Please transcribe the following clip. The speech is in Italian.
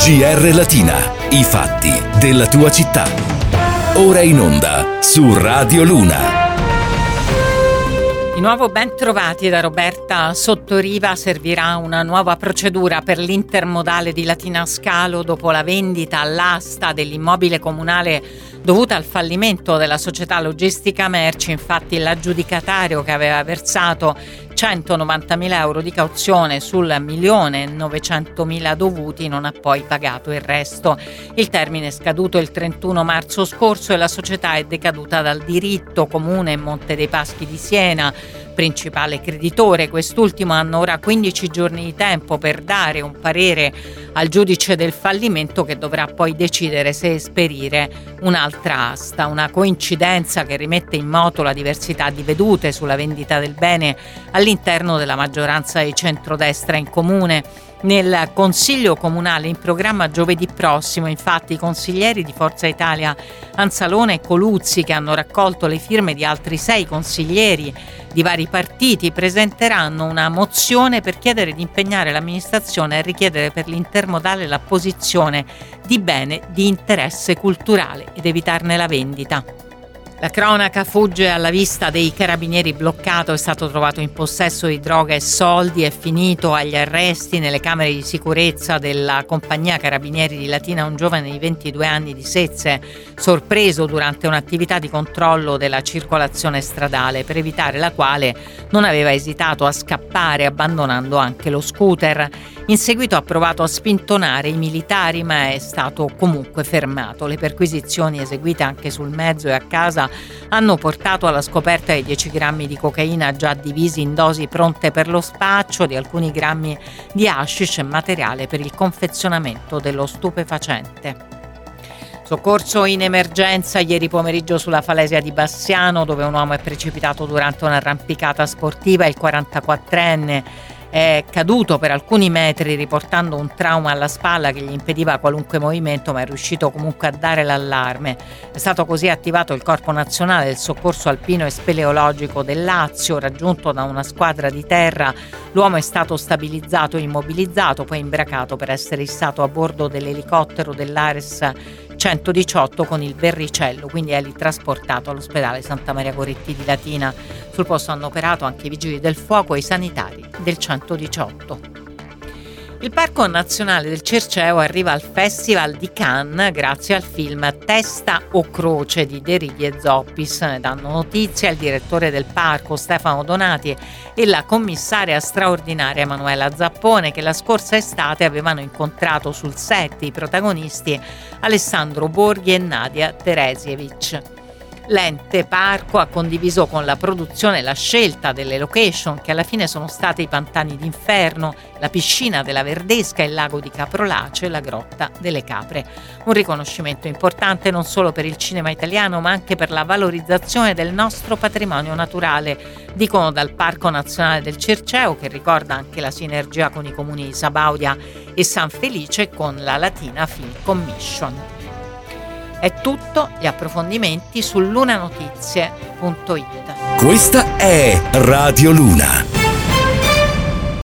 GR Latina, i fatti della tua città. Ora in onda su Radio Luna. Di nuovo ben trovati da Roberta Sottoriva. Servirà una nuova procedura per l'intermodale di Latina Scalo dopo la vendita all'asta dell'immobile comunale dovuta al fallimento della società logistica merci. Infatti l'aggiudicatario, che aveva versato 190.000 euro di cauzione sul 1.900.000 dovuti, non ha poi pagato il resto. Il termine è scaduto il 31 marzo scorso e la società è decaduta dal diritto. Comune e Monte dei Paschi di Siena, principale creditore, quest'ultimo, hanno ora 15 giorni di tempo per dare un parere al giudice del fallimento, che dovrà poi decidere se esperire un'altra asta. Una coincidenza che rimette in moto la diversità di vedute sulla vendita del bene all'interno della maggioranza di centrodestra in comune. Nel Consiglio Comunale in programma giovedì prossimo, infatti, i consiglieri di Forza Italia Anzalone e Coluzzi, che hanno raccolto le firme di altri 6 consiglieri di vari partiti, presenteranno una mozione per chiedere di impegnare l'amministrazione a richiedere per l'intermodale la posizione di bene di interesse culturale ed evitarne la vendita. La cronaca fugge alla vista dei carabinieri. Bloccato, è stato trovato in possesso di droga e soldi, è finito agli arresti nelle camere di sicurezza della compagnia Carabinieri di Latina un giovane di 22 anni di Sezze, sorpreso durante un'attività di controllo della circolazione stradale, per evitare la quale non aveva esitato a scappare, abbandonando anche lo scooter. In seguito ha provato a spintonare i militari, ma è stato comunque fermato. Le perquisizioni eseguite anche sul mezzo e a casa hanno portato alla scoperta di 10 grammi di cocaina già divisi in dosi pronte per lo spaccio, di alcuni grammi di hashish e materiale per il confezionamento dello stupefacente. Soccorso in emergenza ieri pomeriggio sulla Falesia di Bassiano, dove un uomo è precipitato durante un'arrampicata sportiva. Il 44enne è caduto per alcuni metri, riportando un trauma alla spalla che gli impediva qualunque movimento, ma è riuscito comunque a dare l'allarme. È stato così attivato il Corpo Nazionale del Soccorso Alpino e Speleologico del Lazio. Raggiunto da una squadra di terra, l'uomo è stato stabilizzato e immobilizzato, poi imbracato per essere issato a bordo dell'elicottero dell'Ares 118 con il Verricello, quindi è trasportato all'ospedale Santa Maria Goretti di Latina. Sul posto hanno operato anche i vigili del fuoco e i sanitari del 118. Il Parco Nazionale del Circeo arriva al Festival di Cannes grazie al film Testa o Croce di De Righi e Zoppis. Ne danno notizia il direttore del parco Stefano Donati e la commissaria straordinaria Emanuela Zappone, che la scorsa estate avevano incontrato sul set i protagonisti Alessandro Borghi e Nadia Teresievich. L'ente parco ha condiviso con la produzione la scelta delle location, che alla fine sono state i Pantani d'Inferno, la piscina della Verdesca, il lago di Caprolace e la grotta delle Capre. Un riconoscimento importante non solo per il cinema italiano, ma anche per la valorizzazione del nostro patrimonio naturale, dicono dal Parco Nazionale del Circeo, che ricorda anche la sinergia con i comuni di Sabaudia e San Felice con la Latina Film Commission. È tutto, gli approfondimenti su lunanotizie.it. Questa è Radio Luna.